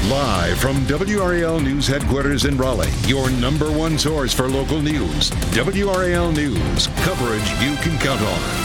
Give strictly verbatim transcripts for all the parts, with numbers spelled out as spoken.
Live from W R A L News headquarters in Raleigh, your number one source for local news. W R A L News, coverage you can count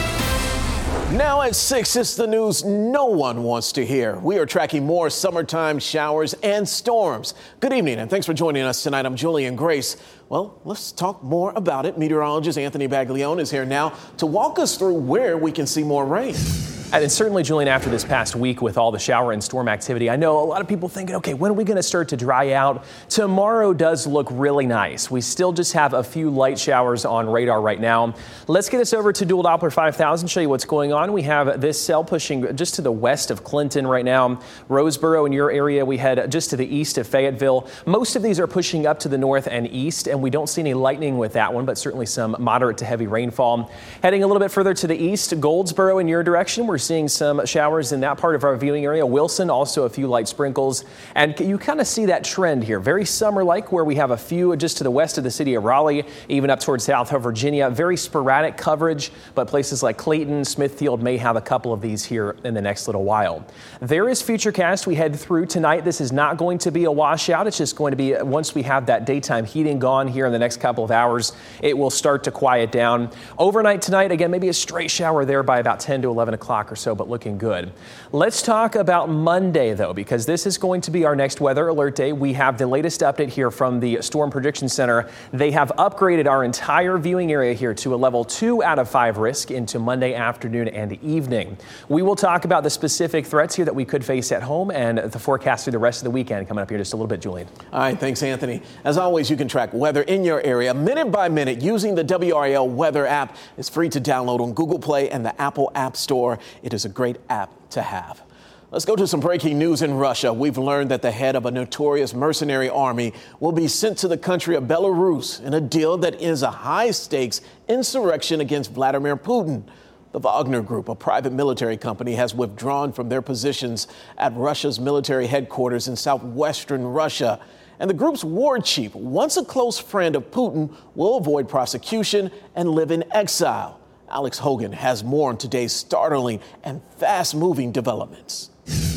on. Now at six, it's the news no one wants to hear. We are tracking more summertime showers and storms. Good evening, and thanks for joining us tonight. I'm Julian Grace. Well, let's talk more about it. Meteorologist Anthony Baglione is here now to walk us through where we can see more rain. And certainly, Julian, after this past week with all the shower and storm activity, I know a lot of people thinking, okay, when are we going to start to dry out? Tomorrow does look really nice. We still just have a few light showers on radar right now. Let's get us over to Dual Doppler five thousand, show you what's going on. We have this cell pushing just to the west of Clinton right now. Roseboro in your area, we head just to the east of Fayetteville. Most of these are pushing up to the north and east, and we don't see any lightning with that one, but certainly some moderate to heavy rainfall. Heading a little bit further to the east, Goldsboro in your direction, we're seeing some showers in that part of our viewing area. Wilson, also a few light sprinkles. And you kind of see that trend here. Very summer-like, where we have a few just to the west of the city of Raleigh, even up towards South Virginia. Very sporadic coverage, but places like Clayton, Smithfield may have a couple of these here in the next little while. There is Futurecast we head through tonight. This is not going to be a washout. It's just going to be, once we have that daytime heating gone here in the next couple of hours, it will start to quiet down. Overnight tonight, again, maybe a stray shower there by about ten to eleven o'clock or so, but looking good. Let's talk about Monday, though, because this is going to be our next weather alert day. We have the latest update here from the Storm Prediction Center. They have upgraded our entire viewing area here to a level two out of five risk into Monday afternoon and evening. We will talk about the specific threats here that we could face at home and the forecast through the rest of the weekend coming up here just a little bit, Julian. All right, thanks, Anthony. As always, you can track weather in your area minute by minute using the W R A L Weather app. It's free to download on Google Play and the Apple App Store. It is a great app to have. Let's go to some breaking news in Russia. We've learned that the head of a notorious mercenary army will be sent to the country of Belarus in a deal that is a high-stakes insurrection against Vladimir Putin. The Wagner Group, a private military company, has withdrawn from their positions at Russia's military headquarters in southwestern Russia. And the group's war chief, once a close friend of Putin, will avoid prosecution and live in exile. Alex Hogan has more on today's startling and fast-moving developments.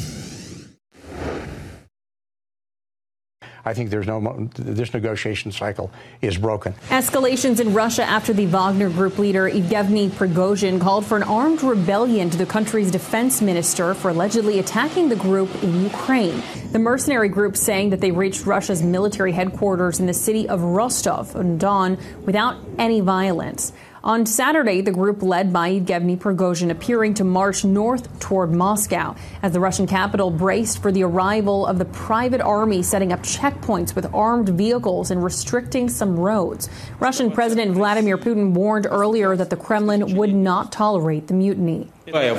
I think there's no this negotiation cycle is broken. Escalations in Russia after the Wagner Group leader Yevgeny Prigozhin called for an armed rebellion to the country's defense minister for allegedly attacking the group in Ukraine. The mercenary group saying that they reached Russia's military headquarters in the city of Rostov-on-Don without any violence. On Saturday, the group led by Yevgeny Prigozhin appearing to march north toward Moscow as the Russian capital braced for the arrival of the private army, setting up checkpoints with armed vehicles and restricting some roads. Russian President Vladimir Putin warned earlier that the Kremlin would not tolerate the mutiny.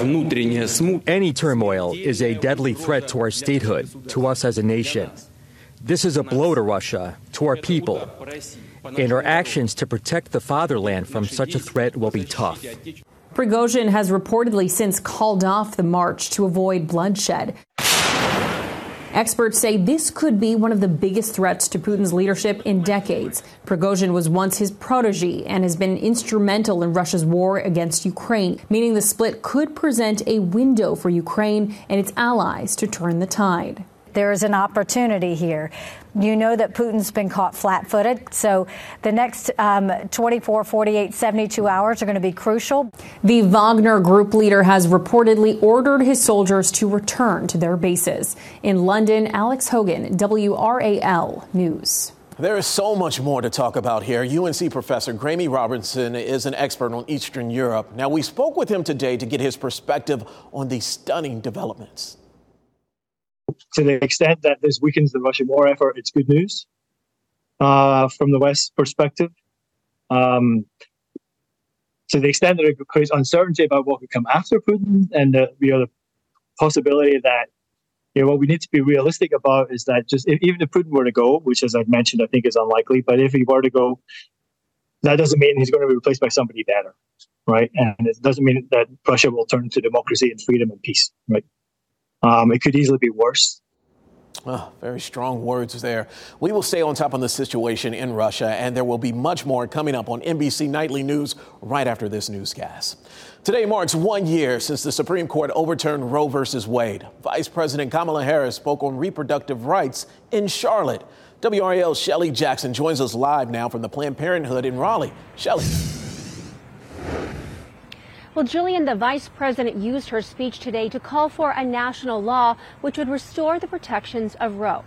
Any turmoil is a deadly threat to our statehood, to us as a nation. This is a blow to Russia, to our people. And our actions to protect the fatherland from such a threat will be tough. Prigozhin has reportedly since called off the march to avoid bloodshed. Experts say this could be one of the biggest threats to Putin's leadership in decades. Prigozhin was once his protege and has been instrumental in Russia's war against Ukraine, meaning the split could present a window for Ukraine and its allies to turn the tide. There is an opportunity here. You know that Putin's been caught flat-footed, so the next um, twenty-four, forty-eight, seventy-two hours are going to be crucial. The Wagner Group leader has reportedly ordered his soldiers to return to their bases. In London, Alex Hogan, W R A L News. There is so much more to talk about here. U N C professor Graeme Robertson is an expert on Eastern Europe. Now, we spoke with him today to get his perspective on these stunning developments. To the extent that this weakens the Russian war effort, it's good news uh, from the West's perspective. Um, to the extent that it creates uncertainty about what could come after Putin, and the, you know, the possibility that, you know, what we need to be realistic about is that just if, even if Putin were to go, which, as I've mentioned, I think is unlikely, but if he were to go, that doesn't mean he's going to be replaced by somebody better, right? And it doesn't mean that Russia will turn to democracy and freedom and peace, right? Um, it could easily be worse. Oh, very strong words there. We will stay on top of the situation in Russia, and there will be much more coming up on N B C Nightly News right after this newscast. Today marks one year since the Supreme Court overturned Roe versus Wade. Vice President Kamala Harris spoke on reproductive rights in Charlotte. W R A L's Shelley Jackson joins us live now from the Planned Parenthood in Raleigh. Shelley. Well, Julian, the vice president used her speech today to call for a national law which would restore the protections of Roe.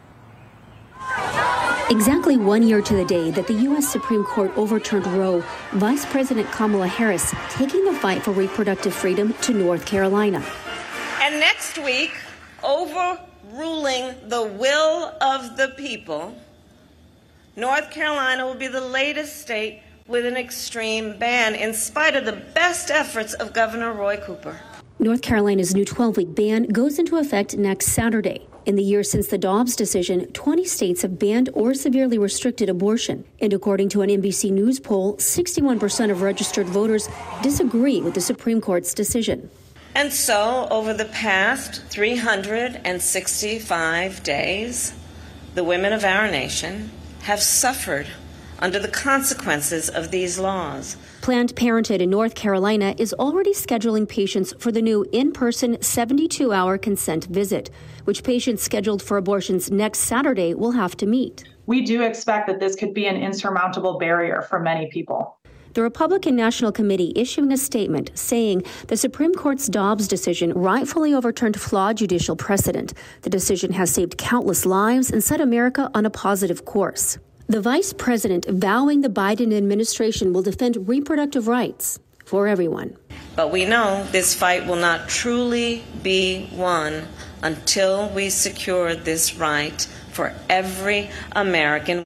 Exactly one year to the day that the U S Supreme Court overturned Roe, Vice President Kamala Harris taking the fight for reproductive freedom to North Carolina. And next week, overruling the will of the people, North Carolina will be the latest state with an extreme ban, in spite of the best efforts of Governor Roy Cooper. North Carolina's new twelve-week ban goes into effect next Saturday. In the year since the Dobbs decision, twenty states have banned or severely restricted abortion. And according to an N B C News poll, sixty-one percent of registered voters disagree with the Supreme Court's decision. And so, over the past three hundred sixty-five days, the women of our nation have suffered under the consequences of these laws. Planned Parenthood in North Carolina is already scheduling patients for the new in-person seventy-two hour consent visit, which patients scheduled for abortions next Saturday will have to meet. We do expect that this could be an insurmountable barrier for many people. The Republican National Committee issuing a statement saying the Supreme Court's Dobbs decision rightfully overturned flawed judicial precedent. The decision has saved countless lives and set America on a positive course. The vice president vowing the Biden administration will defend reproductive rights for everyone. But we know this fight will not truly be won until we secure this right for every American.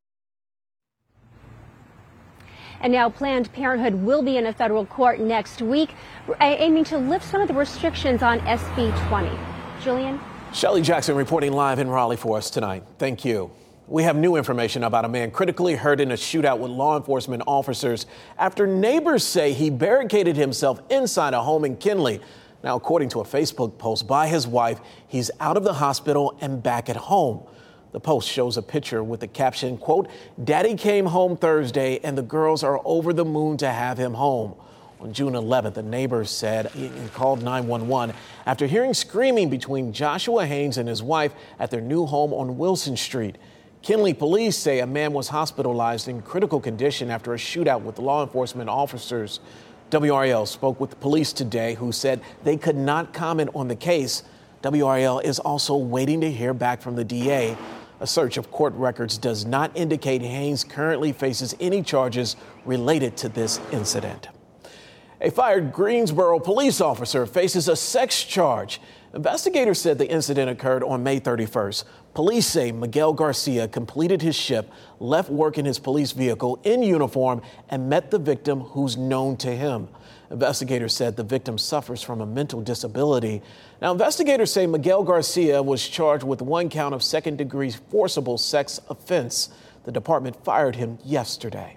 And now Planned Parenthood will be in a federal court next week, aiming to lift some of the restrictions on S B twenty. Julian? Shelley Jackson reporting live in Raleigh for us tonight. Thank you. We have new information about a man critically hurt in a shootout with law enforcement officers after neighbors say he barricaded himself inside a home in Kinley. Now, according to a Facebook post by his wife, he's out of the hospital and back at home. The post shows a picture with the caption, quote, "Daddy came home Thursday and the girls are over the moon to have him home." On June eleventh, a neighbor said he called nine one one after hearing screaming between Joshua Haynes and his wife at their new home on Wilson Street. Kinley police say a man was hospitalized in critical condition after a shootout with law enforcement officers. W R A L spoke with the police today, who said they could not comment on the case. W R A L is also waiting to hear back from the D A. A search of court records does not indicate Haynes currently faces any charges related to this incident. A fired Greensboro police officer faces a sex charge. Investigators said the incident occurred on May thirty-first. Police say Miguel Garcia completed his shift, left work in his police vehicle in uniform, and met the victim, who's known to him. Investigators said the victim suffers from a mental disability. Now, investigators say Miguel Garcia was charged with one count of second-degree forcible sex offense. The department fired him yesterday.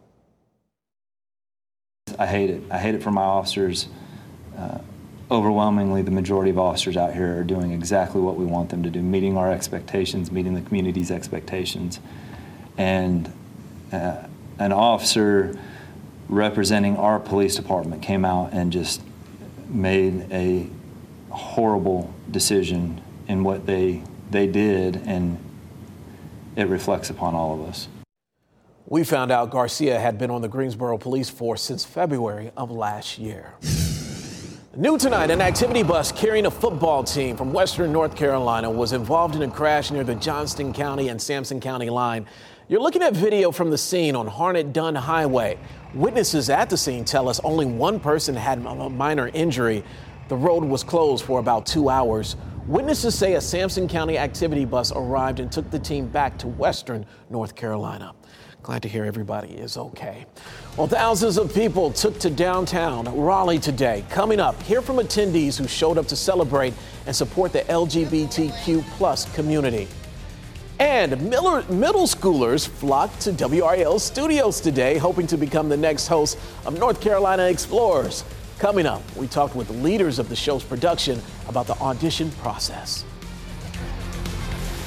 I hate it. I hate it for my officers. Uh, overwhelmingly, the majority of officers out here are doing exactly what we want them to do, meeting our expectations, meeting the community's expectations. And uh, an officer representing our police department came out and just made a horrible decision in what they they did, and it reflects upon all of us. We found out Garcia had been on the Greensboro police force since February of last year. New tonight, an activity bus carrying a football team from Western North Carolina was involved in a crash near the Johnston County and Sampson County line. You're looking at video from the scene on Harnett-Dunn Highway. Witnesses at the scene tell us only one person had a minor injury. The road was closed for about two hours. Witnesses say a Sampson County activity bus arrived and took the team back to Western North Carolina. Glad to hear everybody is okay. Well, thousands of people took to downtown Raleigh today. Coming up, hear from attendees who showed up to celebrate and support the L G B T Q plus community. And Miller, middle schoolers flocked to W R A L studios today, hoping to become the next host of North Carolina Explorers. Coming up, we talked with leaders of the show's production about the audition process.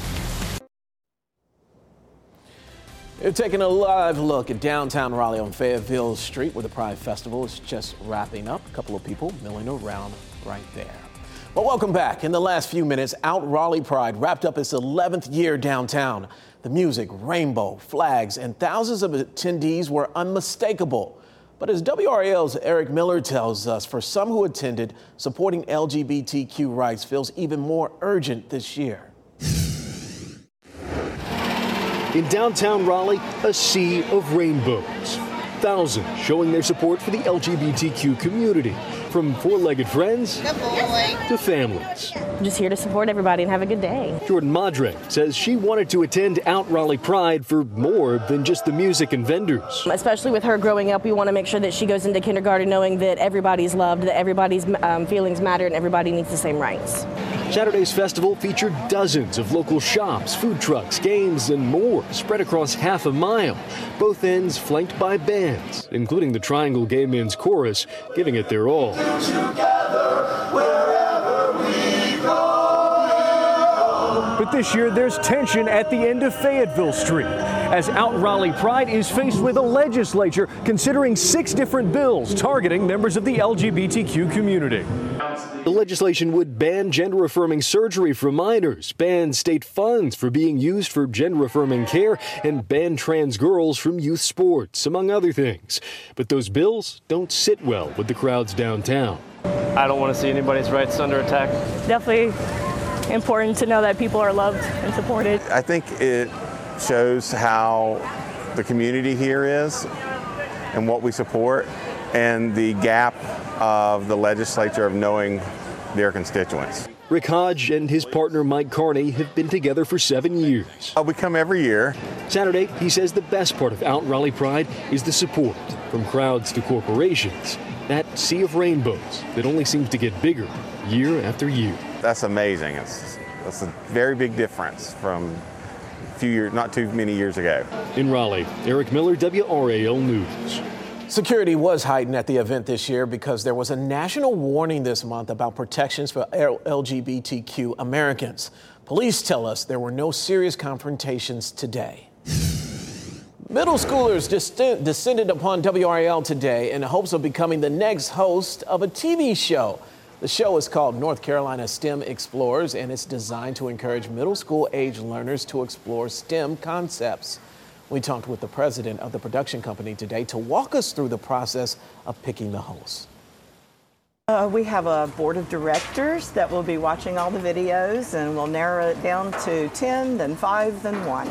We're taking a live look at downtown Raleigh on Fayetteville Street, where the Pride Festival is just wrapping up. A couple of people milling around right there. Well, welcome back. In the last few minutes, Out Raleigh Pride wrapped up its eleventh year downtown. The music, rainbow, flags, and thousands of attendees were unmistakable. But as W R A L's Eric Miller tells us, for some who attended, supporting L G B T Q rights feels even more urgent this year. In downtown Raleigh, a sea of rainbows. Thousands showing their support for the L G B T Q community, from four-legged friends to families. I'm just here to support everybody and have a good day. Jordan Madre says she wanted to attend Out Raleigh Pride for more than just the music and vendors. Especially with her growing up, we want to make sure that she goes into kindergarten knowing that everybody's loved, that everybody's um, feelings matter, and everybody needs the same rights. Saturday's festival featured dozens of local shops, food trucks, games, and more spread across half a mile. Both ends flanked by bands, including the Triangle Gay Men's Chorus, giving it their all. Together, wherever we go. But this year, there's tension at the end of Fayetteville Street, as Out Raleigh Pride is faced with a legislature considering six different bills targeting members of the L G B T Q community. The legislation would ban gender-affirming surgery for minors, ban state funds for being used for gender-affirming care, and ban trans girls from youth sports, among other things. But those bills don't sit well with the crowds downtown. I don't want to see anybody's rights under attack. Definitely important to know that people are loved and supported. I think it shows how the community here is and what we support, and the gap of the legislature of knowing their constituents. Rick Hodge and his partner Mike Carney have been together for seven years. Uh, we come every year. Saturday, he says the best part of Out Raleigh Pride is the support, from crowds to corporations. That sea of rainbows that only seems to get bigger year after year. That's amazing. It's, that's a very big difference from a few years, not too many years ago. In Raleigh, Eric Miller, W R A L News. Security was heightened at the event this year because there was a national warning this month about protections for L G B T Q Americans. Police tell us there were no serious confrontations today. Middle schoolers just descended upon W R A L today in hopes of becoming the next host of a T V show. The show is called North Carolina STEM Explorers, and it's designed to encourage middle school age learners to explore STEM concepts. We talked with the president of the production company today to walk us through the process of picking the host. Uh, we have a board of directors that will be watching all the videos, and we'll narrow it down to ten, then five, then one.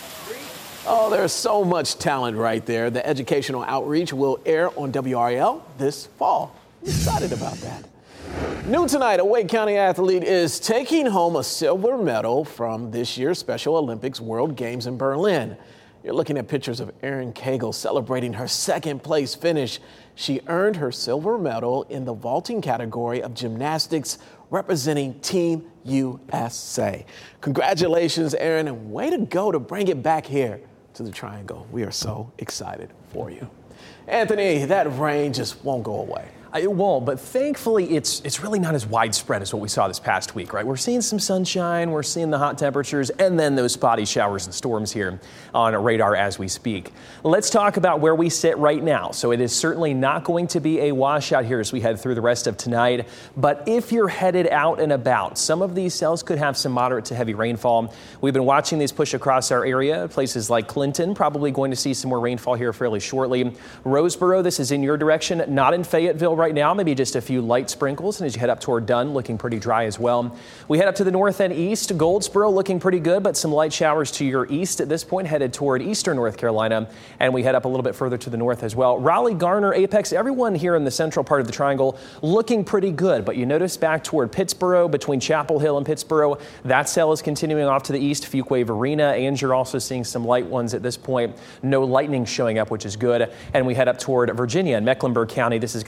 Oh, there's so much talent right there. The educational outreach will air on W R A L this fall. I'm excited about that. New tonight, a Wake County athlete is taking home a silver medal from this year's Special Olympics World Games in Berlin. You're looking at pictures of Erin Cagle celebrating her second place finish. She earned her silver medal in the vaulting category of gymnastics, representing Team U S A. Congratulations, Erin, and way to go to bring it back here to the Triangle. We are so excited for you. Anthony, that rain just won't go away. It won't, but thankfully it's it's really not as widespread as what we saw this past week, right? We're seeing some sunshine, we're seeing the hot temperatures, and then those spotty showers and storms here on radar as we speak. Let's talk about where we sit right now. So it is certainly not going to be a washout here as we head through the rest of tonight, but if you're headed out and about, some of these cells could have some moderate to heavy rainfall. We've been watching these push across our area. Places like Clinton, probably going to see some more rainfall here fairly shortly. Roseboro, this is in your direction, not in Fayetteville right now, maybe just a few light sprinkles. And as you head up toward Dunn, looking pretty dry as well. We head up to the north and east. Goldsboro looking pretty good, but some light showers to your east at this point, headed toward eastern North Carolina. And we head up a little bit further to the north as well. Raleigh, Garner, Apex, everyone here in the central part of the Triangle looking pretty good. But you notice back toward Pittsboro, between Chapel Hill and Pittsboro, that cell is continuing off to the east. Fuquay, Varina, and you're also seeing some light ones at this point. No lightning showing up, which is good. And we head up toward Virginia and Mecklenburg County. This is going to head toward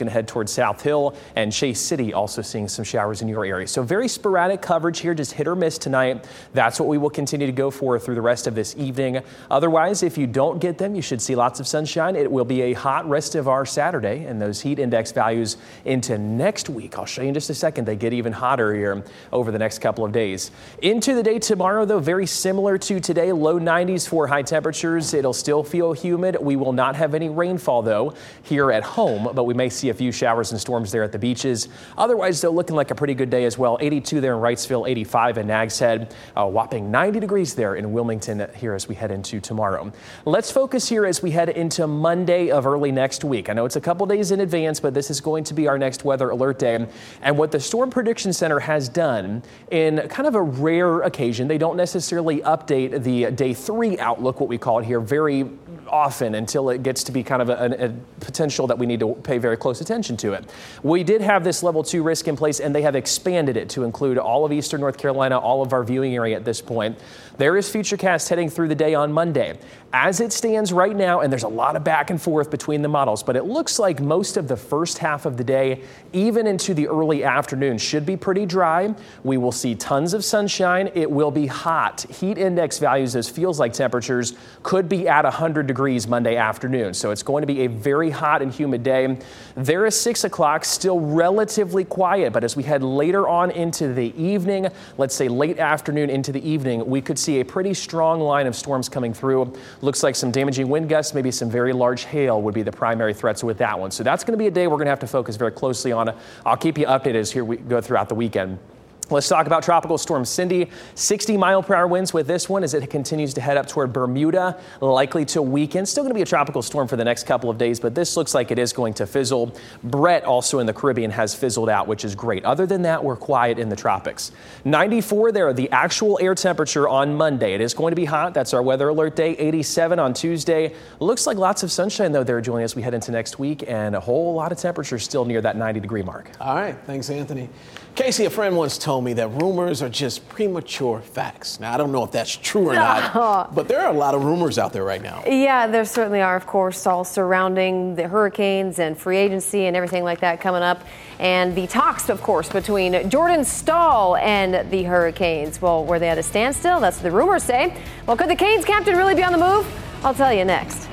towards South Hill and Chase City, also seeing some showers in your area. So very sporadic coverage here, just hit or miss tonight. That's what we will continue to go for through the rest of this evening. Otherwise, if you don't get them, you should see lots of sunshine. It will be a hot rest of our Saturday, and those heat index values into next week. I'll show you in just a second. They get even hotter here over the next couple of days. Into the day tomorrow, though, very similar to today, low nineties for high temperatures. It'll still feel humid. We will not have any rainfall, though, here at home, but we may see a few showers and storms there at the beaches. Otherwise, though, looking like a pretty good day as well. eighty-two there in Wrightsville, eighty-five in Nags Head, a whopping ninety degrees there in Wilmington here as we head into tomorrow. Let's focus here as we head into Monday of early next week. I know it's a couple days in advance, but this is going to be our next weather alert day. And what the Storm Prediction Center has done in kind of a rare occasion, they don't necessarily update the day three outlook, what we call it here, very often until it gets to be kind of a, a potential that we need to pay very close attention to it. We did have this level two risk in place, and they have expanded it to include all of eastern North Carolina, all of our viewing area at this point. There is Futurecast heading through the day on Monday. As it stands right now, and there's a lot of back and forth between the models, but it looks like most of the first half of the day, even into the early afternoon, should be pretty dry. We will see tons of sunshine. It will be hot. Heat index values, as feels like temperatures, could be at one hundred degrees Monday afternoon. So it's going to be a very hot and humid day. There is six o'clock, still relatively quiet, but as we head later on into the evening, let's say late afternoon into the evening, we could see a pretty strong line of storms coming through. Looks like some damaging wind gusts, maybe some very large hail would be the primary threats with that one. So that's going to be a day we're going to have to focus very closely on. I'll keep you updated as here we go throughout the weekend. Let's talk about Tropical Storm Cindy. sixty mile per hour winds with this one as it continues to head up toward Bermuda, likely to weaken. Still going to be a tropical storm for the next couple of days, but this looks like it is going to fizzle. Brett, also in the Caribbean, has fizzled out, which is great. Other than that, we're quiet in the tropics. ninety-four there, the actual air temperature on Monday. It is going to be hot. That's our weather alert day. eighty-seven on Tuesday. Looks like lots of sunshine, though, there, Julian, as we head into next week, and a whole lot of temperature still near that ninety degree mark. All right. Thanks, Anthony. Casey, a friend once told me that rumors are just premature facts. Now, I don't know if that's true or not, but there are a lot of rumors out there right now. Yeah, there certainly are, of course, all surrounding the hurricanes and free agency and everything like that coming up. And the talks, of course, between Jordan Staal and the Hurricanes. Well, were they at a standstill? That's what the rumors say. Well, could the Canes captain really be on the move? I'll tell you next.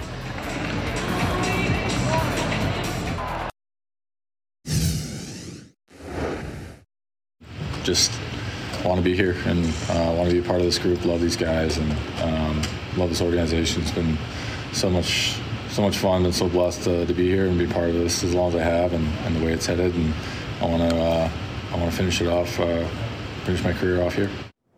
Just want to be here and uh, want to be a part of this group. Love these guys and um, love this organization. It's been so much, so much fun. Been so blessed to, to be here and be part of this as long as I have, and, and the way it's headed. And I want to, uh, I want to finish it off, uh, finish my career off here.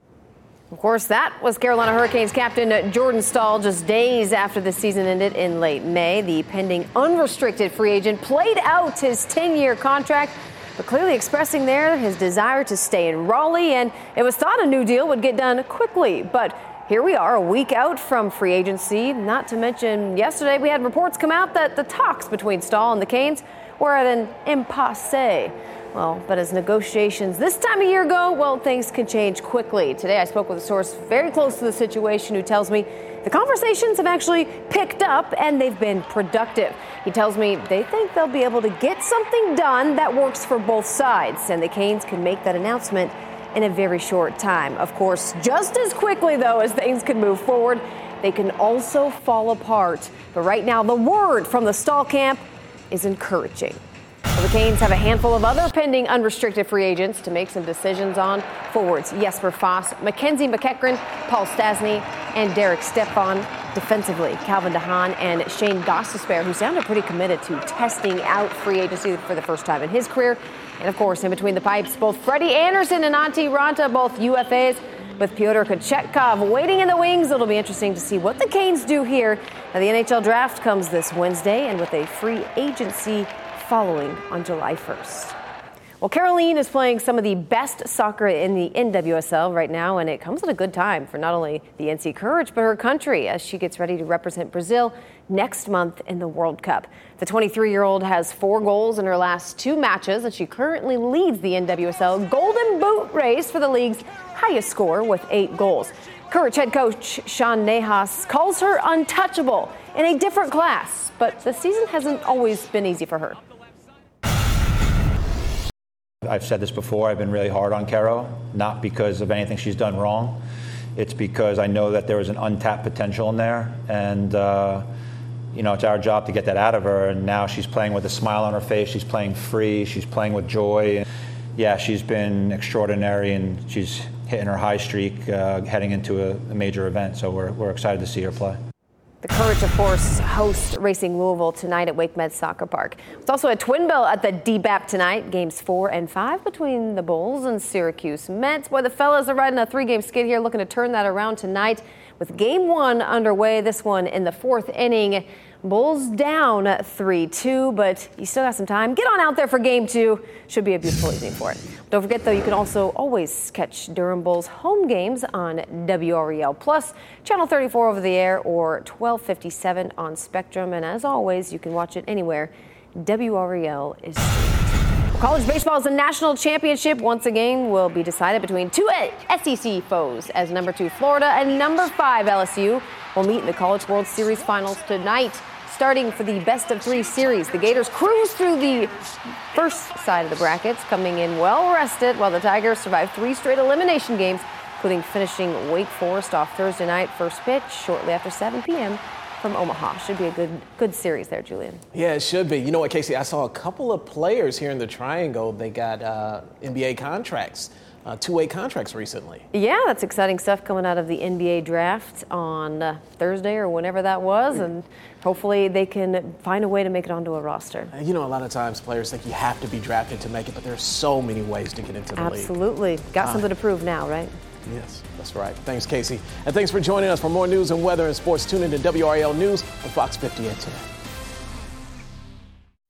Of course, that was Carolina Hurricanes captain Jordan Staal just days after the season ended in late May. The pending unrestricted free agent played out his ten-year contract, but clearly expressing there his desire to stay in Raleigh, and it was thought a new deal would get done quickly. But here we are a week out from free agency, not to mention yesterday we had reports come out that the talks between Staal and the Canes were at an impasse. Well, but as negotiations this time of year go, well, things can change quickly. Today I spoke with a source very close to the situation who tells me the conversations have actually picked up and they've been productive. He tells me they think they'll be able to get something done that works for both sides, and the Canes can make that announcement in a very short time. Of course, just as quickly, though, as things can move forward, they can also fall apart. But right now, the word from the Staal camp is encouraging. Well, the Canes have a handful of other pending unrestricted free agents to make some decisions on. Forwards Jesper Foss, Mackenzie McEachran, Paul Stastny, and Derek Stepan. Defensively, Calvin DeHaan and Shane Gostisbehere, who sounded pretty committed to testing out free agency for the first time in his career. And of course, in between the pipes, both Freddie Anderson and Antti Raanta, both U F As, with Pyotr Kochetkov waiting in the wings. It'll be interesting to see what the Canes do here. Now, the N H L draft comes this Wednesday, and with a free agency following on July first. Well, Caroline is playing some of the best soccer in the N W S L right now, and it comes at a good time for not only the N C Courage, but her country as she gets ready to represent Brazil next month in the World Cup. The twenty-three-year-old has four goals in her last two matches, and she currently leads the N W S L Golden Boot race for the league's highest score with eight goals. Courage head coach Sean Nahas calls her untouchable in a different class, but the season hasn't always been easy for her. I've said this before, I've been really hard on Kero, not because of anything she's done wrong. It's because I know that there was an untapped potential in there, and uh, you know, it's our job to get that out of her, and now she's playing with a smile on her face, she's playing free, she's playing with joy. And yeah, she's been extraordinary, and she's hitting her high streak uh, heading into a, a major event, so we're, we're excited to see her play. The Courage, of course, host Racing Louisville tonight at Wake Med Soccer Park. It's also a twin bill at the D B A P tonight. Games four and five between the Bulls and Syracuse Mets. Boy, the fellas are riding a three-game skid here, looking to turn that around tonight with game one underway. This one in the fourth inning. Bulls down three two, but you still got some time. Get on out there for game two. Should be a beautiful evening for it. Don't forget, though, you can also always catch Durham Bulls home games on W R E L Plus, Channel thirty-four over the air, or twelve fifty-seven on Spectrum. And as always, you can watch it anywhere W R E L is streamed. Well, college baseball's national championship once again will be decided between two S E C foes, as number two Florida and number five L S U will meet in the College World Series finals tonight. Starting for the best of three series, the Gators cruise through the first side of the brackets, coming in well rested, while the Tigers survive three straight elimination games, including finishing Wake Forest off Thursday night. First pitch shortly after seven p.m. from Omaha. Should be a good good series there, Julian. Yeah, it should be. You know what, Casey? I saw a couple of players here in the Triangle. They got uh, N B A contracts. Uh, two-way contracts recently. Yeah, that's exciting stuff coming out of the N B A draft on uh, Thursday or whenever that was, and hopefully they can find a way to make it onto a roster. You know, a lot of times players think you have to be drafted to make it, but there's so many ways to get into the Absolutely. league. Absolutely. Got uh, something to prove now, right? Yes, that's right. Thanks, Casey. And thanks for joining us. For more news and weather and sports, tune in to W R E L News on Fox fifty at ten.